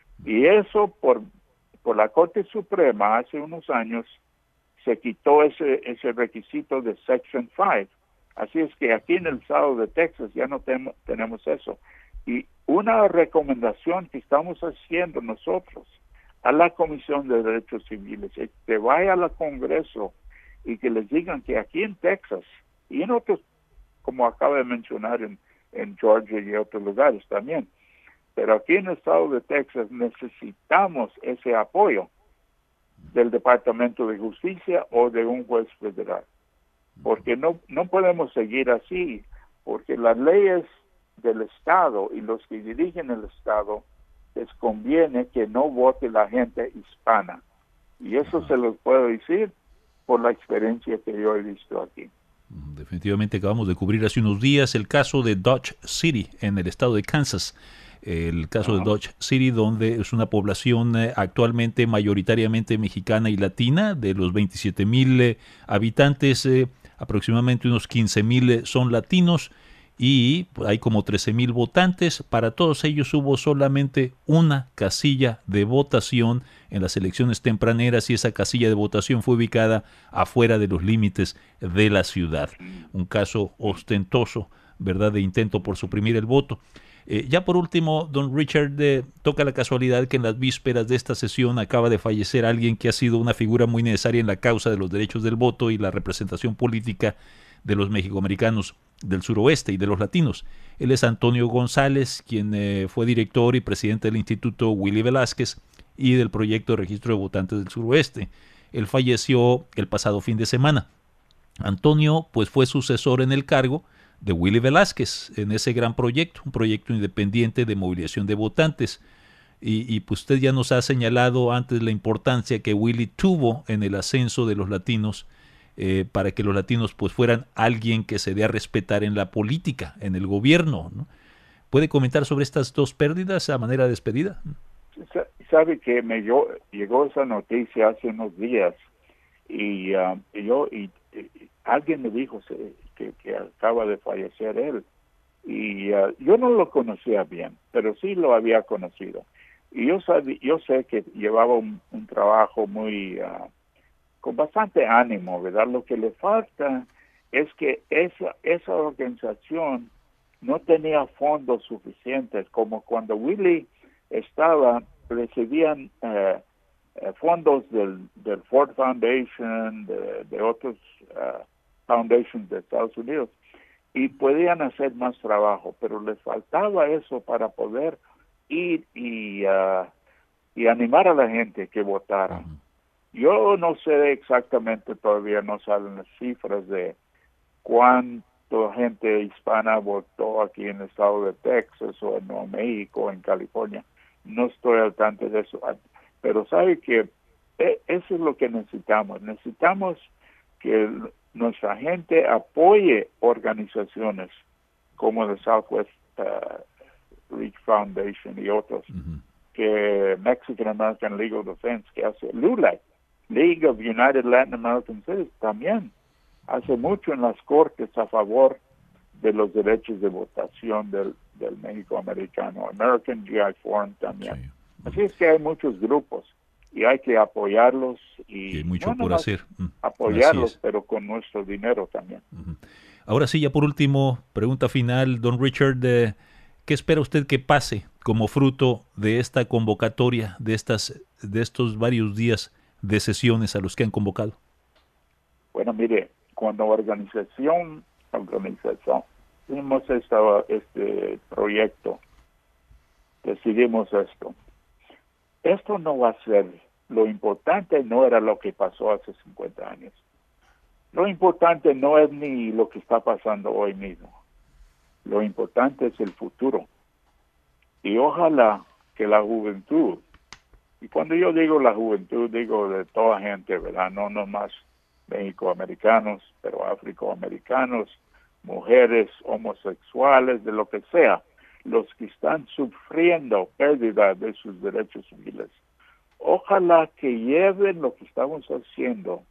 S3: Y eso por la Corte Suprema hace unos años se quitó ese requisito de Section 5. Así es que aquí en el estado de Texas ya no tenemos eso. Y una recomendación que estamos haciendo nosotros a la Comisión de Derechos Civiles es que vaya al Congreso y que les digan que aquí en Texas y en otros, como acaba de mencionar en Georgia y otros lugares también, pero aquí en el estado de Texas necesitamos ese apoyo del Departamento de Justicia o de un juez federal, porque no podemos seguir así, porque las leyes del estado y los que dirigen el estado les conviene que no vote la gente hispana, y eso se los puedo decir por la experiencia que yo he visto aquí.
S2: Definitivamente acabamos de cubrir hace unos días el caso de Dodge City en el estado de Kansas. El caso de Dodge City, donde es una población actualmente mayoritariamente mexicana y latina. De los 27,000 habitantes, aproximadamente unos 15,000 son latinos y hay como 13,000 votantes. Para todos ellos hubo solamente una casilla de votación en las elecciones tempraneras y esa casilla de votación fue ubicada afuera de los límites de la ciudad. Un caso ostentoso, ¿verdad?, de intento por suprimir el voto. Ya por último, don Richard, toca la casualidad que en las vísperas de esta sesión acaba de fallecer alguien que ha sido una figura muy necesaria en la causa de los derechos del voto y la representación política de los mexicoamericanos del suroeste y de los latinos. Él es Antonio González, quien fue director y presidente del Instituto Willy Velázquez y del proyecto de registro de votantes del suroeste. Él falleció el pasado fin de semana. Antonio pues fue sucesor en el cargo de Willy Velázquez en ese gran proyecto, un proyecto independiente de movilización de votantes. Y pues usted ya nos ha señalado antes la importancia que Willy tuvo en el ascenso de los latinos, para que los latinos pues fueran alguien que se dé a respetar en la política, en el gobierno, ¿no? ¿Puede comentar sobre estas dos pérdidas a manera de despedida?
S3: Sabe que llegó esa noticia hace unos días y alguien me dijo que acaba de fallecer él, y yo no lo conocía bien, pero sí lo había conocido, y yo sé que llevaba un trabajo muy con bastante ánimo, ¿verdad? Lo que le falta es que esa organización no tenía fondos suficientes, como cuando Willy estaba, recibían fondos del Ford Foundation, de otros foundations de Estados Unidos, y podían hacer más trabajo, pero les faltaba eso para poder ir y animar a la gente que votara. Yo no sé exactamente, todavía no salen las cifras de cuánta gente hispana votó aquí en el estado de Texas o en Nuevo México, en California. No estoy al tanto de eso, pero sabe que eso es lo que necesitamos. Necesitamos que nuestra gente apoye organizaciones como el Southwest Reach Foundation y otros, que Mexican American Legal Defense, que hace LULAC, League of United Latin American Cities, también hace mucho en las cortes a favor de los derechos de votación del México americano, American GI Forum también. Sí. Así es que hay muchos grupos y hay que apoyarlos y
S2: hay mucho por hacer.
S3: Apoyarlos, pero con nuestro dinero también.
S2: Ahora sí, ya por último, pregunta final, don Richard, ¿qué espera usted que pase como fruto de esta convocatoria, de estos varios días de sesiones a los que han convocado?
S3: Bueno, mire, cuando organización hicimos este proyecto, decidimos esto. Esto no va a ser, lo importante no era lo que pasó hace 50 años. Lo importante no es ni lo que está pasando hoy mismo. Lo importante es el futuro. Y ojalá que la juventud, y cuando yo digo la juventud, digo de toda gente, ¿verdad? No nomás mexicoamericanos, pero afroamericanos, mujeres, homosexuales, de lo que sea, los que están sufriendo pérdida de sus derechos civiles. Ojalá que lleven lo que estamos haciendo,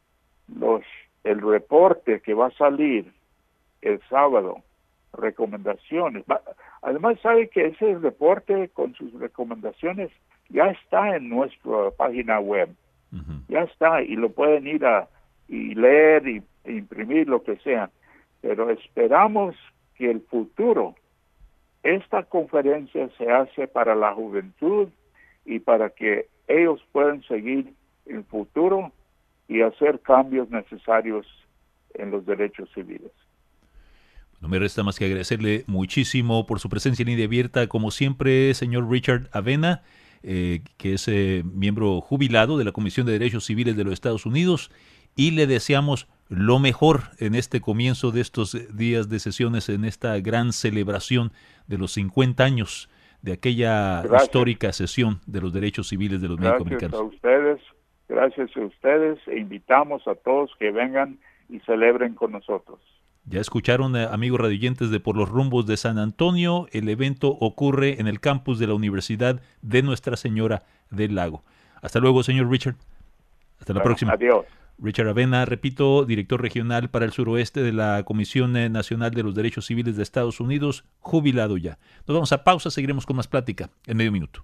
S3: el reporte que va a salir el sábado, recomendaciones. Además, sabe que ese reporte con sus recomendaciones ya está en nuestra página web. Uh-huh. Ya está, y lo pueden ir y leer y imprimir, lo que sea. Pero esperamos que el futuro, esta conferencia se hace para la juventud y para que ellos puedan seguir el futuro y hacer cambios necesarios en los derechos civiles.
S2: No me resta más que agradecerle muchísimo por su presencia en Línea Abierta, como siempre, señor Richard Avena, que es miembro jubilado de la Comisión de Derechos Civiles de los Estados Unidos, y le deseamos lo mejor en este comienzo de estos días de sesiones, en esta gran celebración de los 50 años de aquella histórica sesión de los derechos civiles de los mexicoamericanos.
S3: Gracias a ustedes, e invitamos a todos que vengan y celebren con nosotros.
S2: Ya escucharon, amigos radioyentes de Por los Rumbos de San Antonio, el evento ocurre en el campus de la Universidad de Nuestra Señora del Lago. Hasta luego, señor Richard. Hasta la próxima.
S3: Adiós.
S2: Richard Avena, repito, director regional para el suroeste de la Comisión Nacional de los Derechos Civiles de Estados Unidos, jubilado ya. Nos vamos a pausa, seguiremos con más plática en medio minuto.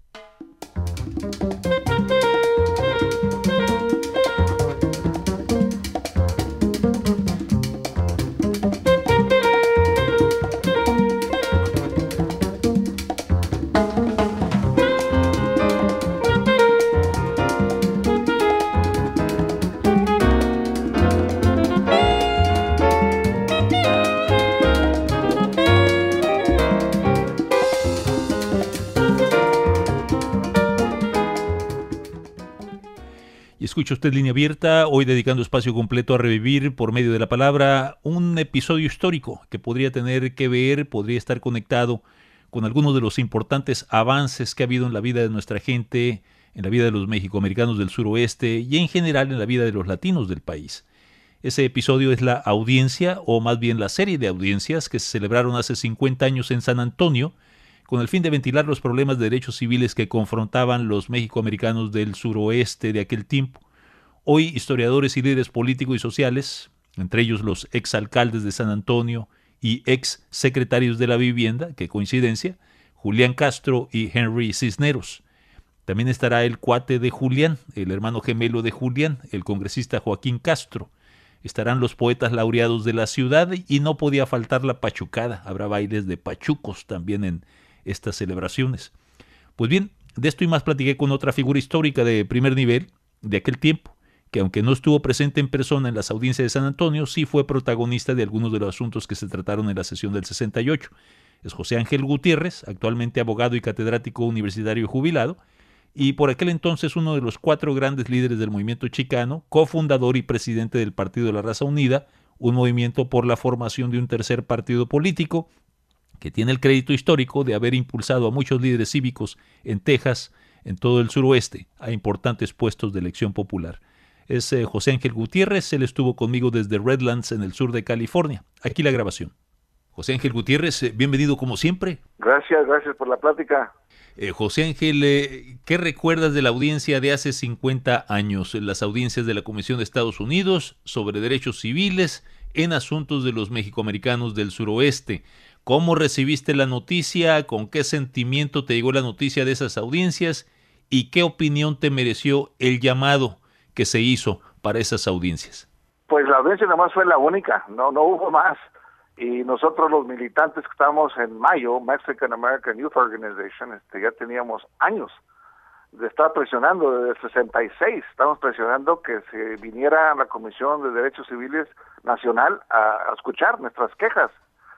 S2: Escucha usted Línea Abierta, hoy dedicando espacio completo a revivir por medio de la palabra un episodio histórico que podría tener que ver, podría estar conectado con algunos de los importantes avances que ha habido en la vida de nuestra gente, en la vida de los mexicoamericanos del suroeste y en general en la vida de los latinos del país. Ese episodio es la audiencia, o más bien la serie de audiencias que se celebraron hace 50 años en San Antonio, con el fin de ventilar los problemas de derechos civiles que confrontaban los mexicoamericanos del suroeste de aquel tiempo. Hoy, historiadores y líderes políticos y sociales, entre ellos los exalcaldes de San Antonio y ex secretarios de la vivienda, qué coincidencia, Julián Castro y Henry Cisneros. También estará el cuate de Julián, el hermano gemelo de Julián, el congresista Joaquín Castro. Estarán los poetas laureados de la ciudad y no podía faltar la pachucada. Habrá bailes de pachucos también en estas celebraciones. Pues bien, de esto y más platiqué con otra figura histórica de primer nivel de aquel tiempo, que aunque no estuvo presente en persona en las audiencias de San Antonio, sí fue protagonista de algunos de los asuntos que se trataron en la sesión del 68. Es José Ángel Gutiérrez, actualmente abogado y catedrático universitario jubilado, y por aquel entonces uno de los 4 grandes líderes del movimiento chicano, cofundador y presidente del Partido de la Raza Unida, un movimiento por la formación de un tercer partido político, que tiene el crédito histórico de haber impulsado a muchos líderes cívicos en Texas, en todo el suroeste, a importantes puestos de elección popular. Es José Ángel Gutiérrez, él estuvo conmigo desde Redlands, en el sur de California. Aquí la grabación. José Ángel Gutiérrez, bienvenido como siempre.
S4: Gracias por la plática.
S2: José Ángel, ¿qué recuerdas de la audiencia de hace 50 años, las audiencias de la Comisión de Estados Unidos sobre derechos civiles en asuntos de los mexicoamericanos del suroeste? ¿Cómo recibiste la noticia? ¿Con qué sentimiento te llegó la noticia de esas audiencias? ¿Y qué opinión te mereció el llamado que se hizo para esas audiencias?
S4: Pues la audiencia nada más fue la única, no hubo más. Y nosotros los militantes que estábamos en Mayo, Mexican American Youth Organization, ya teníamos años de estar presionando desde el 66, estamos presionando que se viniera a la Comisión de Derechos Civiles Nacional a escuchar nuestras quejas.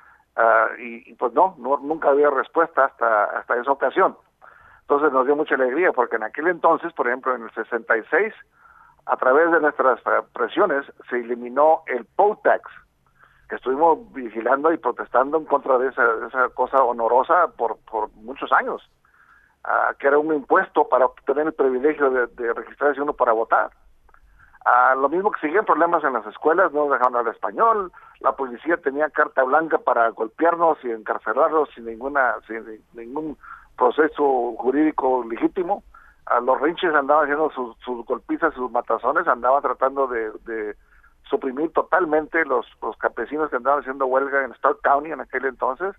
S4: Y pues nunca había respuesta hasta esa ocasión. Entonces nos dio mucha alegría, porque en aquel entonces, por ejemplo, en el 66, a través de nuestras presiones, se eliminó el poll tax, que estuvimos vigilando y protestando en contra de esa cosa honorosa por muchos años, que era un impuesto para obtener el privilegio de registrarse uno para votar. Lo mismo que siguen problemas en las escuelas, no dejaron hablar español, la policía tenía carta blanca para golpearnos y encarcelarnos sin ningún proceso jurídico legítimo. Los rinches andaban haciendo sus golpizas, sus matazones, andaban tratando de suprimir totalmente los campesinos que andaban haciendo huelga en Stark County en aquel entonces.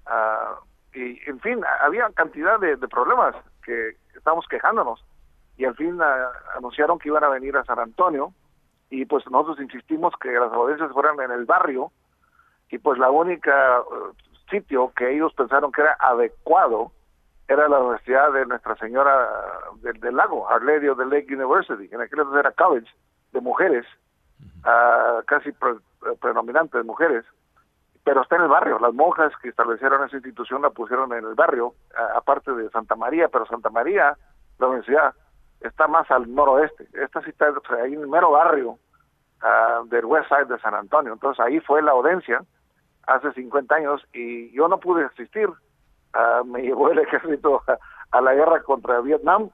S4: Y en fin, había cantidad de problemas que estábamos quejándonos, y al fin anunciaron que iban a venir a San Antonio, y pues nosotros insistimos que las audiencias fueran en el barrio, y pues la única sitio que ellos pensaron que era adecuado era la Universidad de Nuestra Señora del Lago, Our Lady of the Lake University. En aquel entonces era college de mujeres, casi predominante de mujeres, pero está en el barrio. Las monjas que establecieron esa institución la pusieron en el barrio, aparte de Santa María, pero Santa María, la universidad, está más al noroeste. Esta sí está ahí en el mero barrio del West Side de San Antonio. Entonces ahí fue la audiencia hace 50 años y yo no pude asistir. Me llevó el ejército a la guerra contra Vietnam.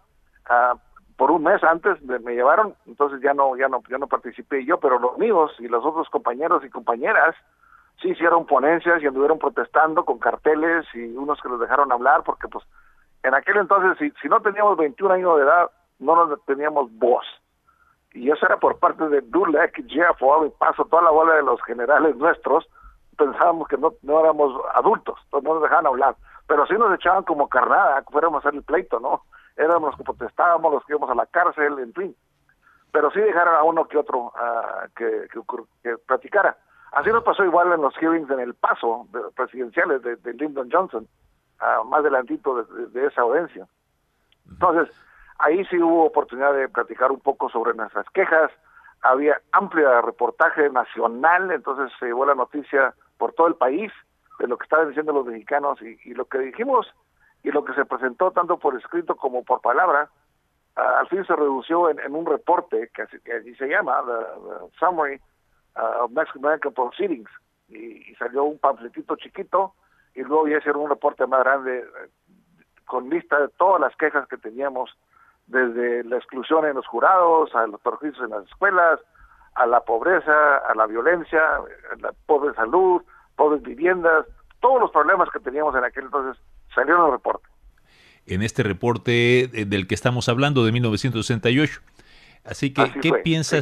S4: Por un mes antes me llevaron, entonces ya no participé yo, pero los míos y los otros compañeros y compañeras sí hicieron ponencias y anduvieron protestando con carteles, y unos que los dejaron hablar, porque pues en aquel entonces si no teníamos 21 años de edad no teníamos voz, y eso era por parte de Dulac, Jeff, y Paso, toda la bola de los generales nuestros. Pensábamos que no éramos adultos, entonces no nos dejaban hablar, pero sí nos echaban como carnada, que fuéramos a hacer el pleito, ¿no? Éramos los que protestábamos, los que íbamos a la cárcel, en fin, pero sí dejaron a uno que otro que platicara. Así nos pasó igual en los hearings en El Paso presidenciales de Lyndon Johnson, más adelantito de esa audiencia. Entonces, ahí sí hubo oportunidad de platicar un poco sobre nuestras quejas. Había amplia reportaje nacional, entonces se llevó la noticia por todo el país de lo que estaban diciendo los mexicanos, y lo que dijimos y lo que se presentó tanto por escrito como por palabra, al fin se redució en un reporte que así se llama, the Summary of Mexican American Proceedings, y salió un panfletito chiquito, y luego ya hicieron un reporte más grande con lista de todas las quejas que teníamos, desde la exclusión en los jurados, a los perjuicios en las escuelas, a la pobreza, a la violencia, a la pobre salud, pobres viviendas, todos los problemas que teníamos en aquel entonces salieron en el reporte.
S2: En este reporte del que estamos hablando, de 1968. Así que, ¿qué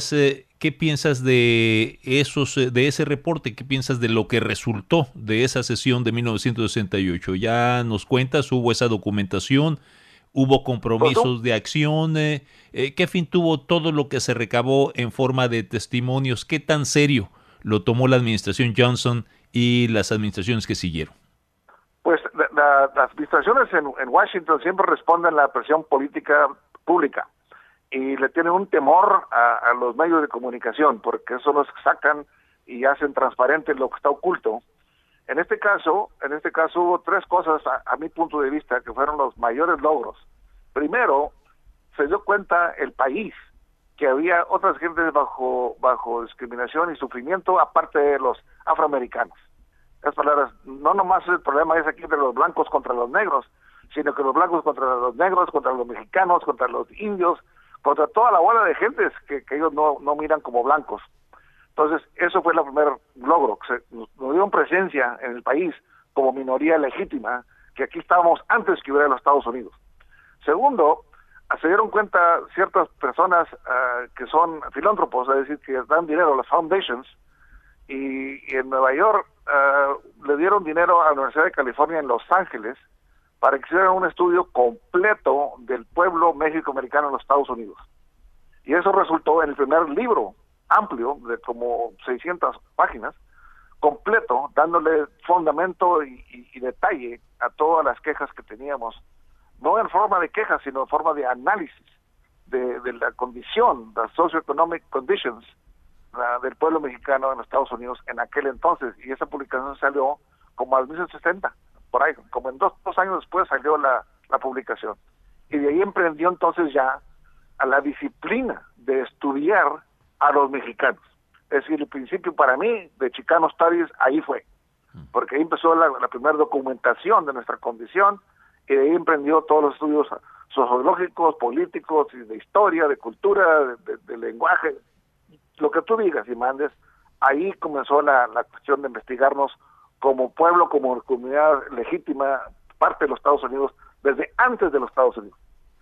S2: piensas de ese reporte? ¿Qué piensas de lo que resultó de esa sesión de 1968? Ya nos cuentas, hubo esa documentación, hubo compromisos de acción. ¿Qué fin tuvo todo lo que se recabó en forma de testimonios? ¿Qué tan serio lo tomó la administración Johnson y las administraciones que siguieron?
S4: Pues las administraciones en Washington siempre responden a la presión política pública, y le tienen un temor a los medios de comunicación, porque eso los sacan y hacen transparente lo que está oculto. En este caso hubo tres cosas, a mi punto de vista, que fueron los mayores logros. Primero, se dio cuenta el país que había otras gentes bajo discriminación y sufrimiento, aparte de los afroamericanos. Las palabras, no nomás el problema es aquí de los blancos contra los negros, sino que los blancos contra los negros, contra los mexicanos, contra los indios, contra toda la bola de gentes que ellos no miran como blancos. Entonces, eso fue el primer logro, que nos dieron presencia en el país como minoría legítima, que aquí estábamos antes que hubiera en los Estados Unidos. Segundo, se dieron cuenta ciertas personas que son filántropos, es decir, que dan dinero a las foundations, y en Nueva York le dieron dinero a la Universidad de California en Los Ángeles para que hicieran un estudio completo del pueblo mexicoamericano en los Estados Unidos. Y eso resultó en el primer libro amplio, de como 600 páginas, completo, dándole fundamento y detalle a todas las quejas que teníamos no en forma de quejas, sino en forma de análisis de la condición, las socioeconomic conditions del pueblo mexicano en los Estados Unidos en aquel entonces, y esa publicación salió como al 1960, por ahí, como en dos años después salió la publicación, y de ahí emprendió entonces ya a la disciplina de estudiar a los mexicanos. Es decir, el principio para mí de Chicano Studies ahí fue, porque ahí empezó la primera documentación de nuestra condición, y de ahí emprendió todos los estudios sociológicos, políticos, y de historia, de cultura, de lenguaje, lo que tú digas y mandes. Ahí comenzó la cuestión de investigarnos como pueblo, como comunidad legítima, parte de los Estados Unidos, desde antes de los Estados Unidos.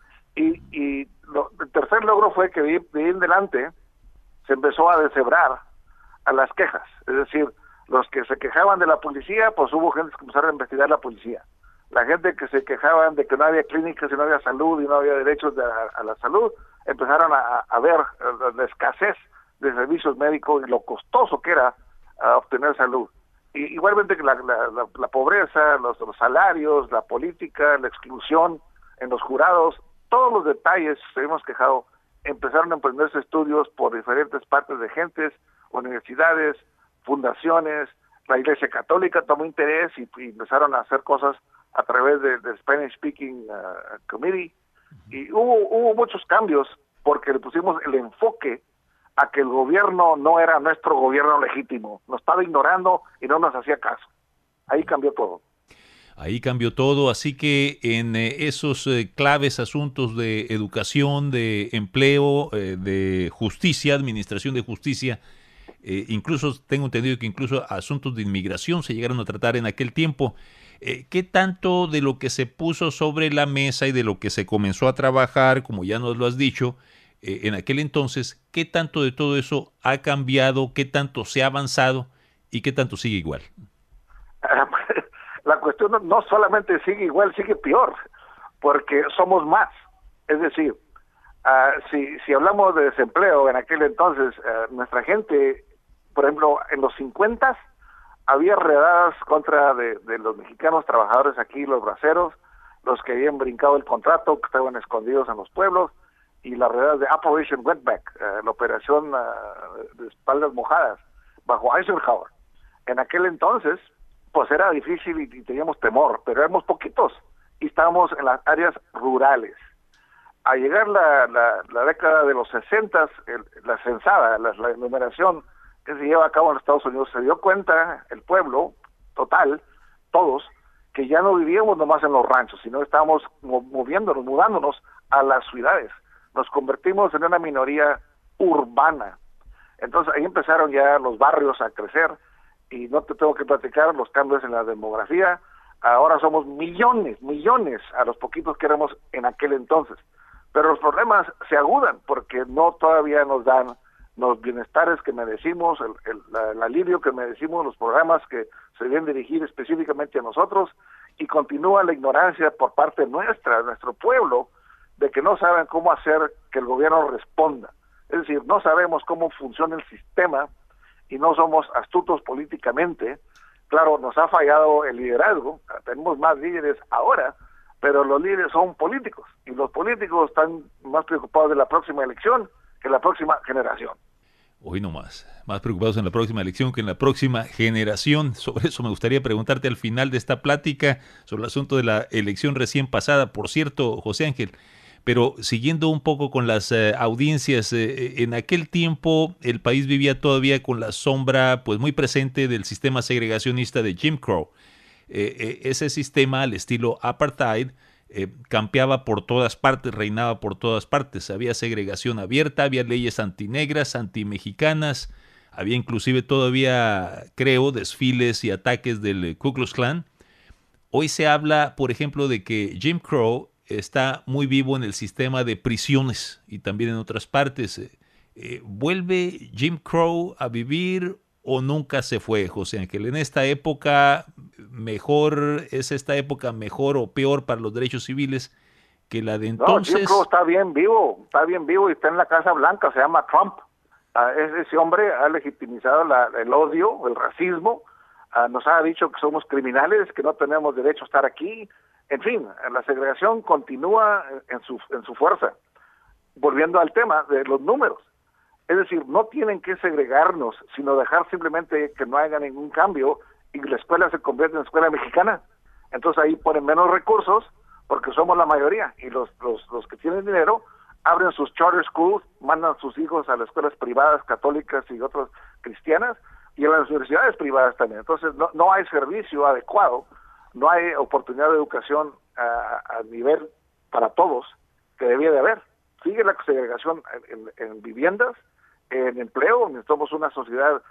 S4: Y el tercer logro fue que de ahí en adelante se empezó a deshebrar a las quejas, es decir, los que se quejaban de la policía, pues hubo gente que empezaron a investigar la policía. La gente que se quejaban de que no había clínicas y no había salud y no había derechos a la salud, empezaron a ver la escasez de servicios médicos y lo costoso que era obtener salud. Y igualmente que la pobreza, los salarios, la política, la exclusión en los jurados, todos los detalles se hemos quejado. Empezaron a emprenderse estudios por diferentes partes de gentes, universidades, fundaciones. La Iglesia Católica tomó interés y empezaron a hacer cosas a través del Spanish Speaking Committee, y hubo muchos cambios porque le pusimos el enfoque a que el gobierno no era nuestro gobierno legítimo, nos estaba ignorando y no nos hacía caso. Ahí cambió todo.
S2: Ahí cambió todo, así que en esos claves asuntos de educación, de empleo, de justicia, administración de justicia, incluso tengo entendido que incluso asuntos de inmigración se llegaron a tratar en aquel tiempo. ¿Qué tanto de lo que se puso sobre la mesa y de lo que se comenzó a trabajar, como ya nos lo has dicho, en aquel entonces, qué tanto de todo eso ha cambiado, qué tanto se ha avanzado y qué tanto sigue igual?
S4: La cuestión no solamente sigue igual, sigue peor, porque somos más. Es decir, si hablamos de desempleo en aquel entonces, nuestra gente, por ejemplo, en los 50 había redadas contra de los mexicanos trabajadores aquí, los braceros, los que habían brincado el contrato, que estaban escondidos en los pueblos, y las redadas de Operation Wetback, la operación de espaldas mojadas, bajo Eisenhower. En aquel entonces, pues era difícil y teníamos temor, pero éramos poquitos, y estábamos en las áreas rurales. Al llegar la década de los 60, la censada, la enumeración que se lleva a cabo en los Estados Unidos, se dio cuenta el pueblo total, todos, que ya no vivíamos nomás en los ranchos, sino estábamos mudándonos a las ciudades. Nos convertimos en una minoría urbana. Entonces ahí empezaron ya los barrios a crecer, y no te tengo que platicar los cambios en la demografía. Ahora somos millones a los poquitos que éramos en aquel entonces. Pero los problemas se agudan porque no todavía nos dan los bienestares que merecimos, el alivio que merecimos, los programas que se deben dirigir específicamente a nosotros, y continúa la ignorancia por parte nuestra, de nuestro pueblo, de que no saben cómo hacer que el gobierno responda. Es decir, no sabemos cómo funciona el sistema y no somos astutos políticamente. Claro, nos ha fallado el liderazgo, tenemos más líderes ahora, pero los líderes son políticos, y los políticos están más preocupados de la próxima elección que la próxima generación.
S2: Hoy no más preocupados en la próxima elección que en la próxima generación. Sobre eso me gustaría preguntarte al final de esta plática, sobre el asunto de la elección recién pasada, por cierto, José Ángel. Pero siguiendo un poco con las audiencias, en aquel tiempo el país vivía todavía con la sombra pues muy presente del sistema segregacionista de Jim Crow. Ese sistema al estilo apartheid campeaba por todas partes, reinaba por todas partes. Había segregación abierta, había leyes antinegras, antimexicanas, había inclusive todavía, creo, desfiles y ataques del Ku Klux Klan. Hoy se habla, por ejemplo, de que Jim Crow está muy vivo en el sistema de prisiones y también en otras partes. ¿Vuelve Jim Crow a vivir o nunca se fue, José Ángel? En esta época, ¿es esta época mejor o peor para los derechos civiles que la de entonces?
S4: No, Jim Crow está bien vivo y está en la Casa Blanca, se llama Trump. Ese hombre ha legitimizado el odio, el racismo, nos ha dicho que somos criminales, que no tenemos derecho a estar aquí, En fin, la segregación continúa en su fuerza. Volviendo al tema de los números. Es decir, no tienen que segregarnos, sino dejar simplemente que no haya ningún cambio y la escuela se convierte en escuela mexicana. Entonces ahí ponen menos recursos porque somos la mayoría y los que tienen dinero abren sus charter schools, mandan sus hijos a las escuelas privadas, católicas y otras cristianas y a las universidades privadas también. Entonces no hay servicio adecuado, no hay oportunidad de educación a nivel para todos que debía de haber. Sigue la segregación en viviendas, en empleo. Somos una sociedad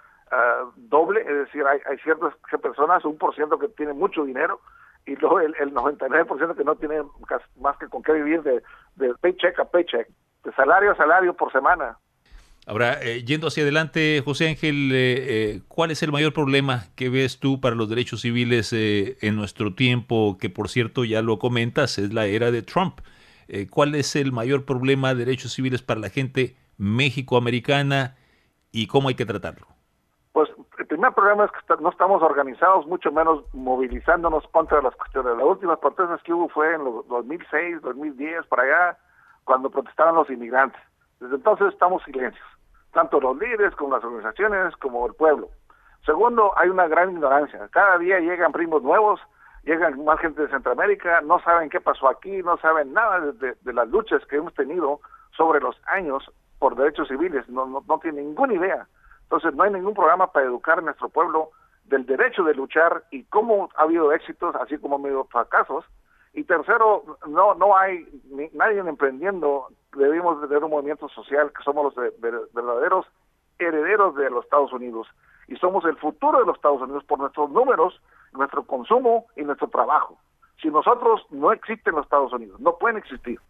S4: doble, es decir, hay ciertas personas, 1% que tiene mucho dinero y luego el 99% que no tiene más que con qué vivir de paycheck a paycheck, de salario a salario por semana.
S2: Ahora, yendo hacia adelante, José Ángel, ¿cuál es el mayor problema que ves tú para los derechos civiles en nuestro tiempo, que por cierto ya lo comentas, es la era de Trump? ¿Cuál es el mayor problema de derechos civiles para la gente mexicoamericana y cómo hay que tratarlo?
S4: Pues el primer problema es que no estamos organizados, mucho menos movilizándonos contra las cuestiones. Las últimas protestas que hubo fue en los 2006, 2010, para allá, cuando protestaban los inmigrantes. Desde entonces estamos silencios, tanto los líderes como las organizaciones, como el pueblo. Segundo, hay una gran ignorancia. Cada día llegan primos nuevos, llegan más gente de Centroamérica, no saben qué pasó aquí, no saben nada de las luchas que hemos tenido sobre los años por derechos civiles, no tienen ninguna idea. Entonces no hay ningún programa para educar a nuestro pueblo del derecho de luchar y cómo ha habido éxitos, así como ha habido fracasos. Y tercero, no hay nadie emprendiendo. Debemos de tener un movimiento social que somos los verdaderos herederos de los Estados Unidos y somos el futuro de los Estados Unidos por nuestros números, nuestro consumo y nuestro trabajo. Si nosotros no existen los Estados Unidos, no pueden existir.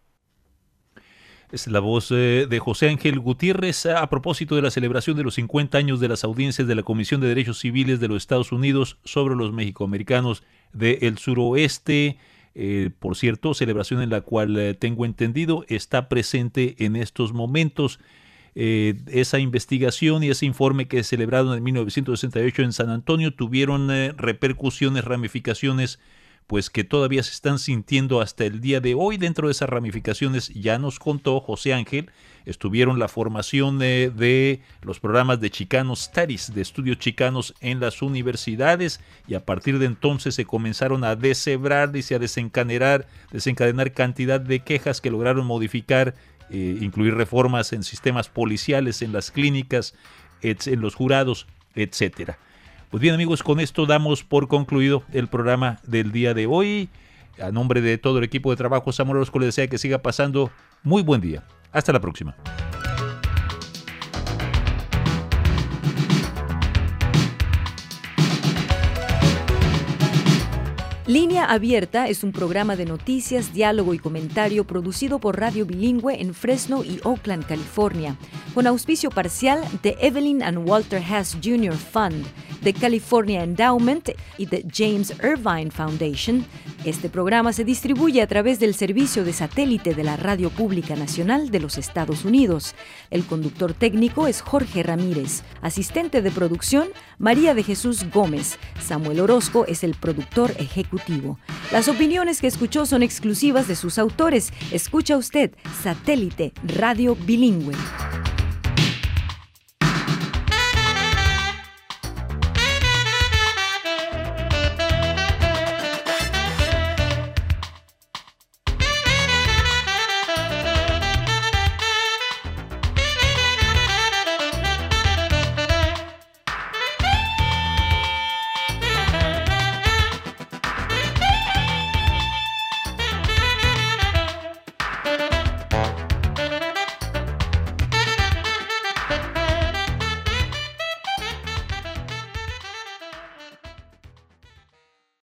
S2: Es la voz de José Ángel Gutiérrez a propósito de la celebración de los 50 años de las audiencias de la Comisión de Derechos Civiles de los Estados Unidos sobre los mexicoamericanos del suroeste. Por cierto, celebración en la cual tengo entendido está presente en estos momentos. Esa investigación y ese informe que celebraron en 1968 en San Antonio tuvieron repercusiones, ramificaciones, pues que todavía se están sintiendo hasta el día de hoy. Dentro de esas ramificaciones, ya nos contó José Ángel, estuvieron la formación de los programas de Chicano Studies, de estudios chicanos en las universidades, y a partir de entonces se comenzaron a deshebrar y a desencadenar cantidad de quejas que lograron modificar, incluir reformas en sistemas policiales, en las clínicas, en los jurados, etcétera. Pues bien, amigos, con esto damos por concluido el programa del día de hoy. A nombre de todo el equipo de trabajo, Samuel Orozco les desea que siga pasando muy buen día. Hasta la próxima.
S1: Línea Abierta es un programa de noticias, diálogo y comentario producido por Radio Bilingüe en Fresno y Oakland, California, con auspicio parcial de Evelyn and Walter Hess Jr. Fund, de California Endowment y de James Irvine Foundation. Este programa se distribuye a través del servicio de satélite de la Radio Pública Nacional de los Estados Unidos. El conductor técnico es Jorge Ramírez. Asistente de producción, María de Jesús Gómez. Samuel Orozco es el productor ejecutivo. Las opiniones que escuchó son exclusivas de sus autores. Escucha usted Satélite Radio Bilingüe.